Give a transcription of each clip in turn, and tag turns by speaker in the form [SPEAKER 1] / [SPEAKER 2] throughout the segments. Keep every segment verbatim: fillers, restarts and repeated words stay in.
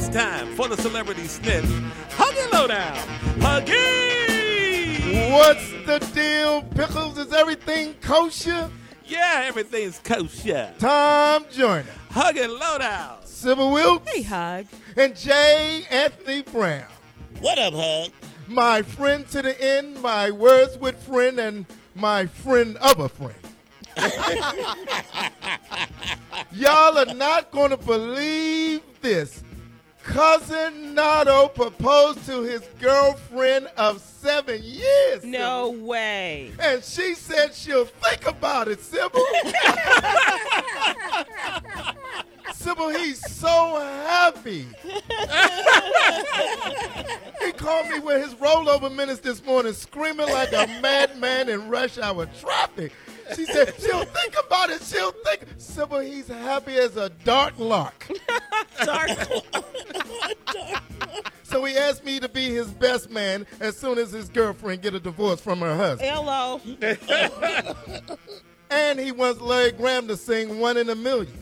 [SPEAKER 1] time for the celebrity sniff. Huggy Lowdown. Huggy!
[SPEAKER 2] What's the deal, Pickles? Is everything kosher?
[SPEAKER 1] Yeah, everything's kosher.
[SPEAKER 2] Tom Joyner.
[SPEAKER 1] Huggy Lowdown.
[SPEAKER 2] Sybil Wilkes.
[SPEAKER 3] Hey, Hug.
[SPEAKER 2] And J. Anthony Brown.
[SPEAKER 4] What up, Hug?
[SPEAKER 2] My friend to the end, my words with friend, and my friend of a friend. Y'all are not going to believe this. Cousin Nato proposed to his girlfriend of seven years.
[SPEAKER 3] No
[SPEAKER 2] Sybil.
[SPEAKER 3] way.
[SPEAKER 2] And she said she'll think about it, Sybil. Sybil, he's so happy. He called me with his rollover minutes this morning, screaming like a madman in rush hour traffic. She said, she'll think about it, she'll think. Sybil, he's happy as a dark lark.
[SPEAKER 3] Dark.
[SPEAKER 2] So he asked me to be his best man as soon as his girlfriend get a divorce from her husband.
[SPEAKER 3] Hello.
[SPEAKER 2] And he wants Larry Graham to sing One in a Million.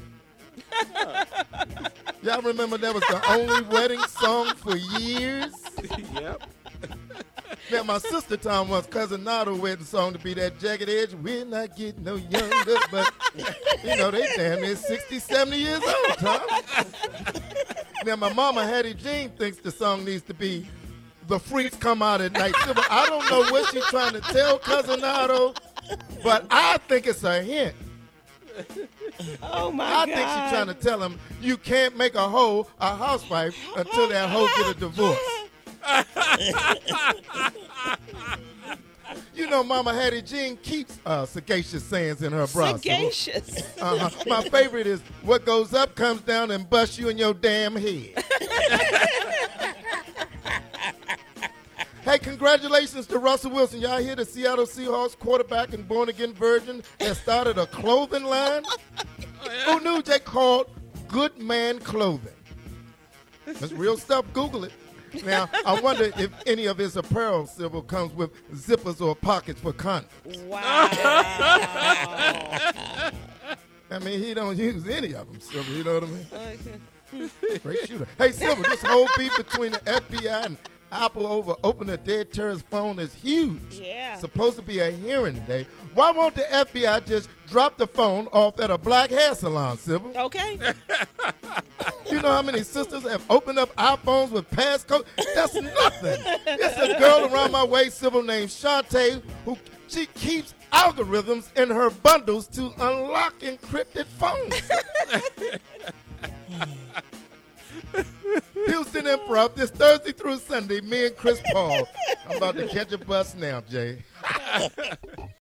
[SPEAKER 2] Y'all remember that was the only wedding song for years?
[SPEAKER 1] Yep.
[SPEAKER 2] Now, my sister Tom wants Cousin Nado's wedding song to be that Jagged Edge. We're not getting no younger, but, you know, they damn near sixty, seventy years old, Tom. Now, my mama, Hattie Jean, thinks the song needs to be The Freaks Come Out at Night. Sybil, I don't know what she's trying to tell Cousin Nato, but I think it's a hint.
[SPEAKER 3] Oh, my
[SPEAKER 2] I
[SPEAKER 3] God.
[SPEAKER 2] think she's trying to tell him you can't make a hoe a housewife until that hoe get a divorce. You know, Mama Hattie Jean keeps uh, sagacious sayings in her bra.
[SPEAKER 3] Sagacious.
[SPEAKER 2] Uh-huh. My favorite is, what goes up comes down and busts you in your damn head. Hey, congratulations to Russell Wilson. Y'all hear the Seattle Seahawks quarterback and born-again virgin has started a clothing line? Oh, yeah. Who knew they called Good Man Clothing? That's real stuff. Google it. Now, I wonder if any of his apparel, Sybil, comes with zippers or pockets for condoms.
[SPEAKER 3] Wow.
[SPEAKER 2] I mean, he don't use any of them, Sybil. You know what I mean? Great shooter. Hey, Sybil, this whole beef between the F B I and Apple over opening a dead terrorist phone is huge.
[SPEAKER 3] Yeah.
[SPEAKER 2] Supposed to be a hearing today. Why won't the F B I just drop the phone off at a black hair salon, Sybil?
[SPEAKER 3] Okay.
[SPEAKER 2] You know how many sisters have opened up iPhones with passcode? That's nothing. It's a girl around my way, Sybil, named Shantae, who she keeps algorithms in her bundles to unlock encrypted phones. Houston Improv, this Thursday through Sunday, me and Chris Paul. I'm about to catch a bus now, Jay.